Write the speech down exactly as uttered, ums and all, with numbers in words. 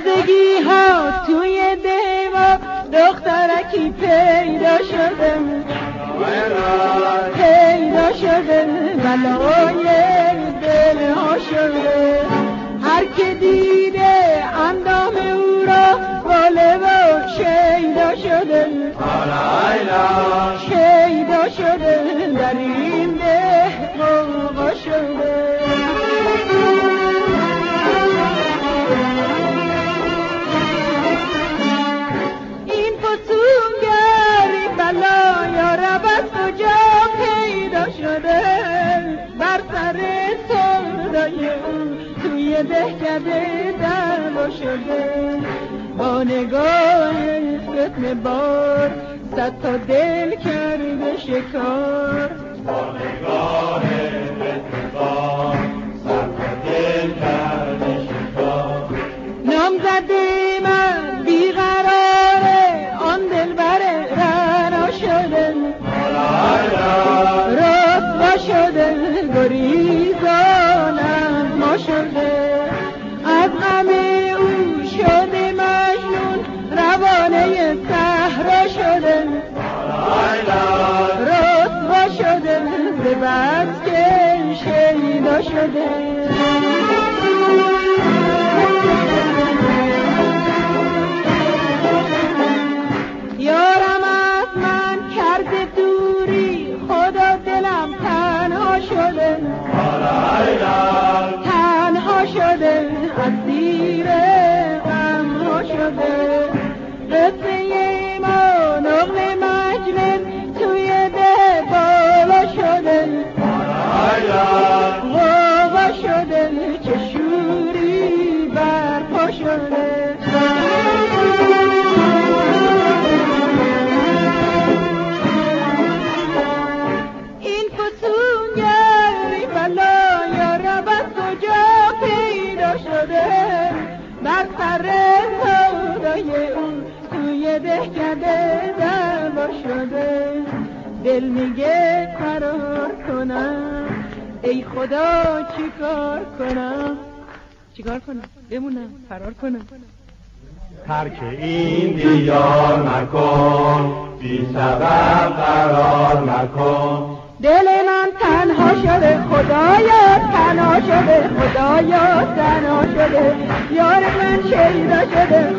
تازگی ها توی دیما دخترکی پیدا شده پیدا شده بلای دل ها شده هر که دیده اندام او را باله و شیدا شده شیدا شده در این ده غوغا شده این فتونگر بلا یا رب از کجا پیدا شده بر سر سردای اون توی دهکده دلوا شده با نگاه فتنه بار صد تا دل کرده شکار با نگاه فتنه بار صد تا دل کرده شکار نام زده من بیقراره آن دل بره رنا شده رسوا شده گریزانم ما شده از غم او شده مجنون روانه صحرا شده رسوا شده ز بس که شیدا شده یارم از من کرده دوری خدا دلم تنها شده تنها شده اسیر غم ها شده قصه ما نقل مجنون توی ده بالا شده غوغا شده چه شوری برپا شده این فتونگری بلا یا رب از کجا پیدا شده بر سر سودای اون توی دهکده دلوا شده دل میگه فرار کنم ای خدا چیکار کنم چیکار کنم بمونم فرار کنم ترک این دیار مکن بی سبب قرار مکن دل من تنها شده خدایا تنها شده خدایا تنها شده یار من شیدا شده